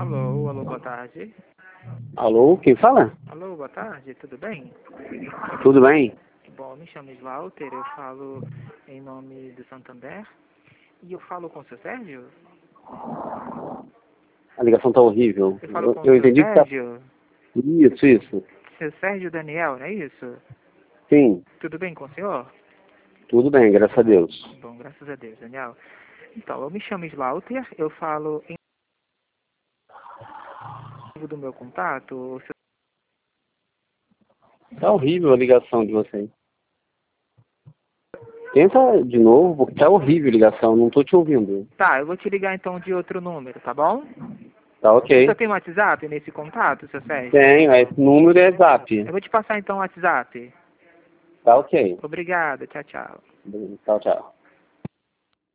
Alô, alô, boa tarde. Alô, quem fala? Alô, boa tarde, tudo bem? Tudo bem? Bom, me chamo Slaughter, eu falo em nome do Santander. E eu falo com o seu Sérgio? A ligação tá horrível. Eu falo com o Eu seu entendi que tá... Sérgio? Isso. Seu Sérgio Daniel, não é isso? Sim, Tudo bem com o senhor? tudo bem, graças a Deus. Bom, graças a Deus, Daniel. Então, eu me chamo Slaughter, eu falo em nome do meu contato. O seu... Tá horrível a ligação de vocês. Tenta de novo, porque tá horrível a ligação, não tô te ouvindo. Tá, eu vou te ligar então de outro número, tá bom? Tá O ok. senhor tem um WhatsApp nesse contato, seu Sérgio? Tenho, esse número é Zap. Eu vou te passar então o WhatsApp. Tá ok. Obrigado, tchau, tchau. Tchau, tchau.